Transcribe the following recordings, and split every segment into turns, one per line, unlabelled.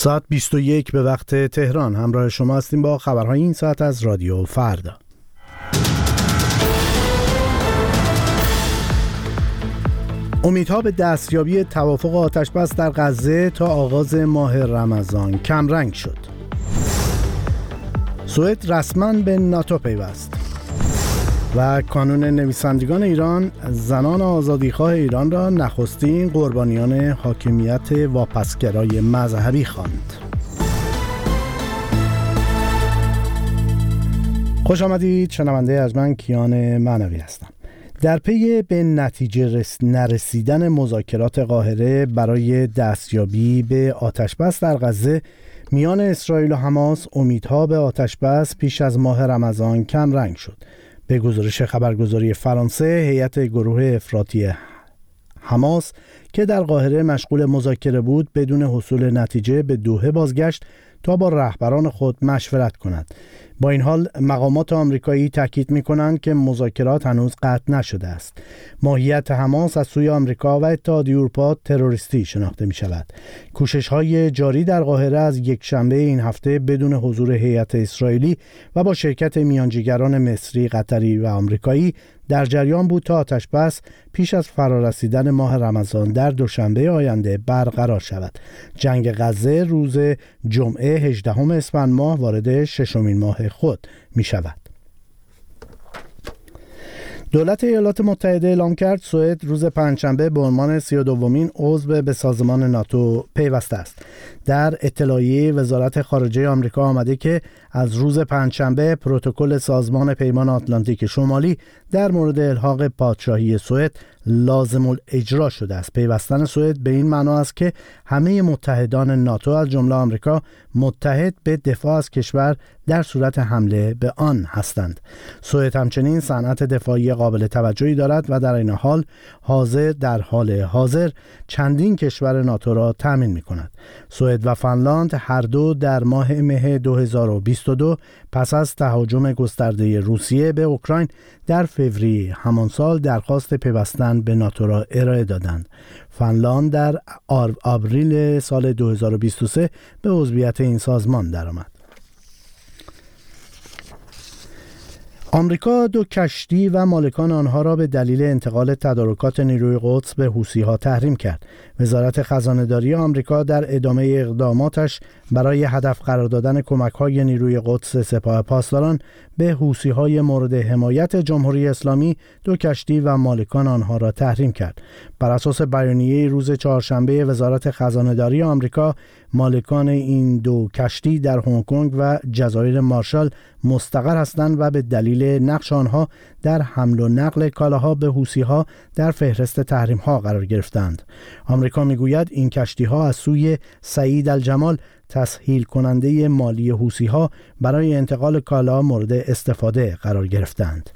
ساعت 21 به وقت تهران. همراه شما هستیم با خبرهای این ساعت از رادیو فردا. امیدها به دستیابی توافق آتش‌بس در غزه تا آغاز ماه رمضان کمرنگ شد. سوئد رسما به ناتو پیوست. و کانون نویسندگان ایران زنان آزادیخواه ایران را نخستین قربانیان حاکمیت واپسگرای مذهبی خواند. خوش آمدید شنونده از من کیان معنوی هستم. در پی به نتیجه نرسیدن مذاکرات قاهره برای دستیابی به آتش‌بس در غزه میان اسرائیل و حماس، امیدها به آتش‌بس پیش از ماه رمضان کمرنگ شد. به گزارش خبرگزاری فرانسه، هیئت گروه افراطی حماس که در قاهره مشغول مذاکره بود بدون حصول نتیجه به دوحه بازگشت تا با رهبران خود مشورت کند. با این حال مقامات آمریکایی تاکید می‌کنند که مذاکرات هنوز قطع نشده است. ماهیت حماس از سوی آمریکا و اتحادیه اروپا تروریستی شناخته می‌شود. کوشش‌های جاری در قاهره از یکشنبه این هفته بدون حضور هیئت اسرائیلی و با شرکت میانجیگران مصری، قطری و آمریکایی در جریان بود تا آتش‌بس پیش از فرارسیدن ماه رمضان در دوشنبه آینده برقرار شود. جنگ غزه روز جمعه 18 اسفند ماه وارد ششمین ماه خود می شود. دولت ایالات متحده اعلام کرد سوئد روز پنجشنبه به عنوان 32مین عضو به سازمان ناتو پیوسته است. در اطلاعیه وزارت خارجه آمریکا آمده که از روز پنجشنبه پروتکل سازمان پیمان آتلانتیک شمالی در مورد الحاق پادشاهی سوئد لازم الاجرا شده است. پیوستن سوئد به این معنا است که همه متحدان ناتو از جمله آمریکا متحد به دفاع از کشور در صورت حمله به آن هستند. سوئد همچنین صنعت دفاعی قابل توجهی دارد و در این حال حاضر چندین کشور ناتو را تامین می‌کند. سوئد و فنلاند هر دو در ماه مه 2022 پس از تهاجم گسترده روسیه به اوکراین در فوریه همان سال درخواست پیوستن به ناتو را ارائه دادند. فنلاند در آوریل سال 2023 به عضویت این سازمان درآمد. آمریکا 2 کشتی و مالکان آنها را به دلیل انتقال تدارکات نیروی قدس به حوثی‌ها تحریم کرد. وزارت خزانه‌داری آمریکا در ادامه اقداماتش برای هدف قرار دادن کمک‌های نیروی قدس سپاه پاسداران به حوثی‌های مورد حمایت جمهوری اسلامی 2 کشتی و مالکان آنها را تحریم کرد. بر اساس بیانیه روز چهارشنبه وزارت خزانه‌داری آمریکا، مالکان این 2 کشتی در هنگ کنگ و جزایر مارشال مستقر هستند و به دلیل نقش آنها در حمل و نقل کالاها به حوثی‌ها در فهرست تحریم‌ها قرار گرفتند. آمریکا میگوید این کشتی‌ها از سوی سعید الجمال تسهیل کننده مالی حوثی‌ها برای انتقال کالا مورد استفاده قرار گرفتند.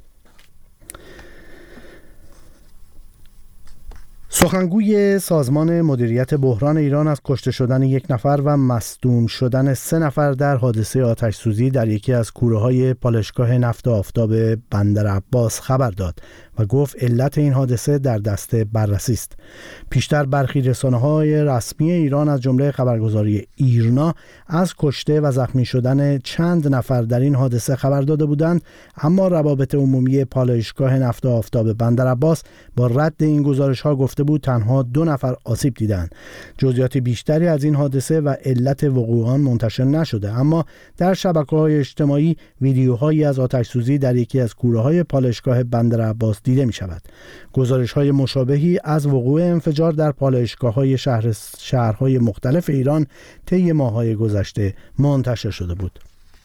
سخنگوی سازمان مدیریت بحران ایران از کشته شدن 1 نفر و مصدوم شدن 3 نفر در حادثه آتش‌سوزی در یکی از کوره‌های پالایشگاه نفت آفتاب بندر عباس خبر داد و گفت علت این حادثه در دست بررسی است. پیشتر برخی رسانه‌های رسمی ایران از جمله خبرگزاری ایرنا از کشته و زخمی شدن چند نفر در این حادثه خبر داده بودند، اما روابط عمومی پالایشگاه نفت آفتاب بندر عباس با رد این گزارش‌ها گفته بود تنها 2 نفر آسیب دیدند. جزئیات بیشتری از این حادثه و علت وقوع آن منتشر نشده، اما در شبکه‌های اجتماعی ویدیوهایی از آتش‌سوزی در یکی از کوره‌های پالایشگاه بندر عباس دیده می‌شود. گزارش‌های مشابهی از وقوع انفجار در پالایشگاه‌های شهرهای مختلف ایران طی ماه‌های گذشته منتشر شده بود.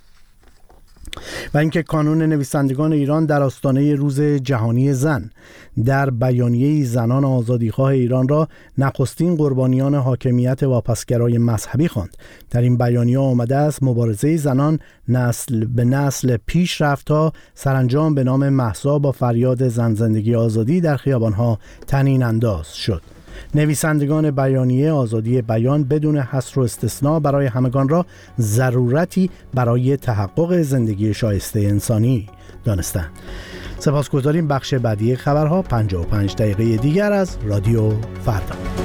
و اینکه کانون نویسندگان ایران در آستانه روز جهانی زن در بیانیه زنان آزادیخواه ایران را نخستین قربانیان حاکمیت واپسگرای مذهبی خواند. در این بیانیه آمده است مبارزه زنان نسل به نسل پیش رفت تا سرانجام به نام مهسا با فریاد زن زندگی آزادی در خیابانها طنین انداز شد. نویسندگان بیانیه آزادی بیان بدون حصر و استثناء برای همگان را ضرورتی برای تحقق زندگی شایسته انسانی دانستند. سپاسگزاریم. بخش بعدی خبرها 55 دقیقه دیگر از رادیو فردا.